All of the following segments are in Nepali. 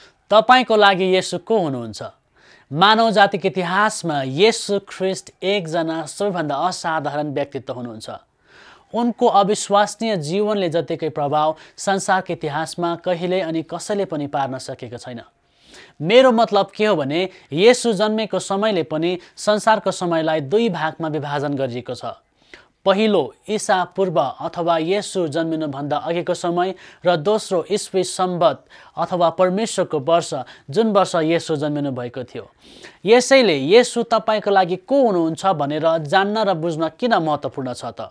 तपाईको लागि येशू को हुनुहुन्छ? मानव जातिको इतिहासमा येशू ख्रिस्ट एकजना सबैभन्दा असाधारण व्यक्तित्व हुनुहुन्छ। उनको अविश्वसनीय जीवनले जतिकै प्रभाव संसारको इतिहासमा कहिले अनि कसैले पनि पार्न सकेको छैन। मेरो मतलब के हो भने येशू जन्मेको समयले पनि संसारको समयलाई दुई भागमा विभाजन गरिएको छ। पहिलो ईसा पूर्व अथवा येशू जन्मिनुभन्दा अघिको समय र दोस्रो ईस्वी सम्वत अथवा परमेश्वरको वर्ष जुन वर्ष येशू जन्मिनु भएको थियो। यसैले येशू तपाईको लागि को हुनुहुन्छ भनेर जान्न र बुझ्न किन महत्त्वपूर्ण छ त?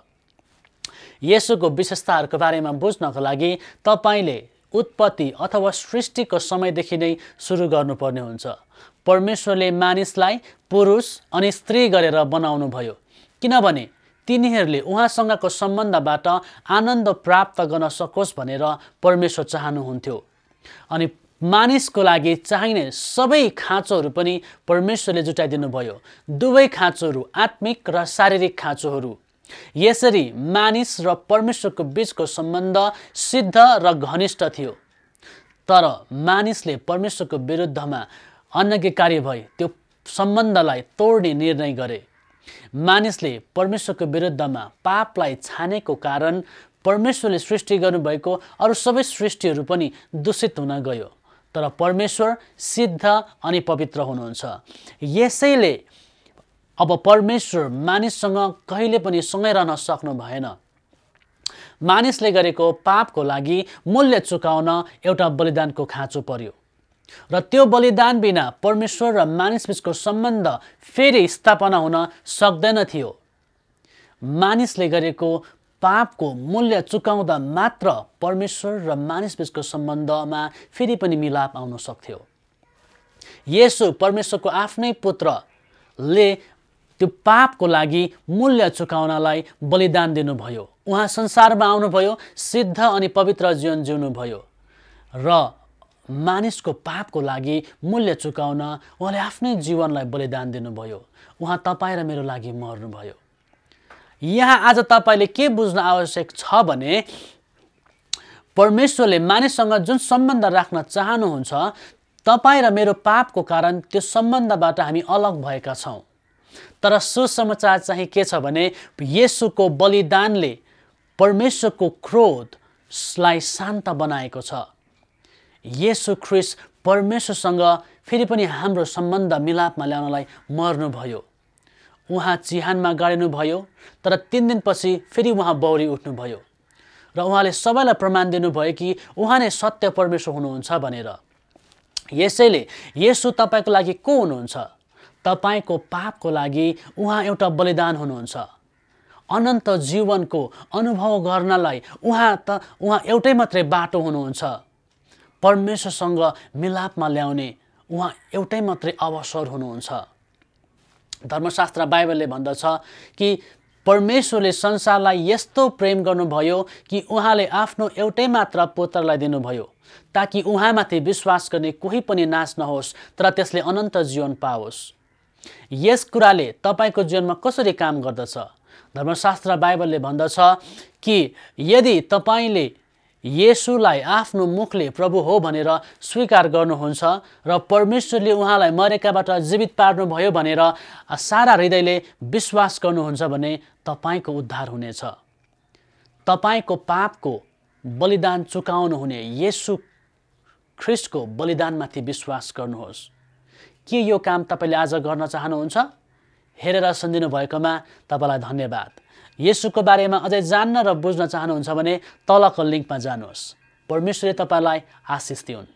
येशूको विशेषताहरूको बारेमा बुझ्नको लागि तपाईले उत्पत्ति अथवा सृष्टिको समयदेखि नै सुरु गर्नुपर्ने हुन्छ। परमेश्वरले मानिसलाई पुरुष अनि स्त्री गरेर बनाउनु भयो किनभने तिनीहरूले उहाँसँगको सम्बन्धबाट आनन्द प्राप्त गर्न सकोस् भनेर परमेश्वर चाहनुहुन्थ्यो। अनि मानिसको लागि चाहिने सबै खाँचोहरू पनि परमेश्वरले जुटाइदिनु भयो, दुवै खाँचोहरू आत्मिक र शारीरिक खाँचोहरू। यसरी मानिस र परमेश्वरको बीचको सम्बन्ध सिद्ध र घनिष्ठ थियो। तर मानिसले परमेश्वरको विरुद्धमा अनज्ञकारी भई त्यो सम्बन्धलाई तोड्ने निर्णय गरे। मानिसले परमेश्वरको विरुद्धमा पापलाई छानेको कारण परमेश्वरले सृष्टि गर्नुभएको अरू सबै सृष्टिहरू पनि दूषित हुन गयो। तर परमेश्वर सिद्ध अनि पवित्र हुनुहुन्छ। यसैले अब परमेश्वर मानिससँग कहिले पनि सँगै रहन सक्नु भएन। मानिसले गरेको पापको लागि मूल्य चुकाउन एउटा बलिदानको खाँचो पर्यो र त्यो बलिदान बिना परमेश्वर र मानिसबीचको सम्बन्ध फेरि स्थापना हुन सक्दैन थियो। मानिसले गरेको पापको मूल्य चुकाउँदा मात्र परमेश्वर र मानिसबीचको सम्बन्धमा फेरि पनि मिलाप आउन सक्थ्यो। येशू परमेश्वरको आफ्नै पुत्रले त्यो पापको लागि मूल्य चुकाउनलाई बलिदान दिनुभयो। उहाँ संसारमा आउनुभयो, सिद्ध अनि पवित्र जीवन जिउनुभयो र मानिसको पापको लागि मूल्य चुकाउन उहाँले आफ्नै जीवनलाई बलिदान दिनुभयो। उहाँ तपाईँ र मेरो लागि मर्नुभयो। यहाँ आज तपाईँले के बुझ्न आवश्यक छ भने परमेश्वरले मानिससँग जुन सम्बन्ध राख्न चाहनुहुन्छ, तपाईँ र मेरो पापको कारण त्यो सम्बन्धबाट हामी अलग भएका छौँ। तर सुसमाचार चाहिँ के छ भने येशूको बलिदानले परमेश्वरको क्रोधलाई शान्त बनाएको छ। येशू ख्रिस्ट परमेश्वरसँग फेरि पनि हाम्रो सम्बन्ध मिलापमा ल्याउनलाई मर्नुभयो। उहाँ चिहानमा गाडिनुभयो, तर 3 दिनपछि फेरि उहाँ बौरी उठ्नुभयो र उहाँले सबैलाई प्रमाण दिनुभयो कि उहाँ नै सत्य परमेश्वर हुनुहुन्छ भनेर। यसैले येशू तपाईको लागि को हुनुहुन्छ? तपाईको पापको लागि उहाँ एउटा बलिदान हुनुहुन्छ। अनन्त जीवनको अनुभव गर्नलाई उहाँ एउटै मात्रै बाटो हुनुहुन्छ। परमेश्वरसँग मिलापमा ल्याउने उहाँ एउटै मात्रै अवसर हुनुहुन्छ। धर्मशास्त्र बाइबलले भन्दछ कि परमेश्वरले संसारलाई यस्तो प्रेम गर्नुभयो कि उहाँले आफ्नो एउटै मात्र पुत्रलाई दिनुभयो ताकि उहाँमाथि विश्वास गर्ने कोही पनि नाश नहोस् तर त्यसले अनन्त जीवन पाओस्। यस कुराले तपाईको जीवनमा कसरी काम गर्दछ? धर्मशास्त्र बाइबलले भन्दछ कि यदि तपाईले येशूलाई आफ्नो मुखले प्रभु हो भनेर स्वीकार गर्नुहुन्छ र परमेश्वरले उहाँलाई मरेकाबाट जीवित पार्नुभयो भनेर सारा हृदयले विश्वास गर्नुहुन्छ भने तपाईको उद्धार हुनेछ। तपाईको पापको बलिदान चुकाउनु हुने येशू ख्रिस्टको बलिदानमाथि विश्वास गर्नुहोस्। के यो काम तपाईले आज गर्न चाहनुहुन्छ? हेरेर सुनिदिनु भएकोमा तपाईलाई धन्यवाद। येशूको बारेमा अझै जान्न र बुझ्न चाहनुहुन्छ भने तलको लिङ्कमा जानुहोस्। परमेश्वरले तपाईलाई आशिष दिउन्।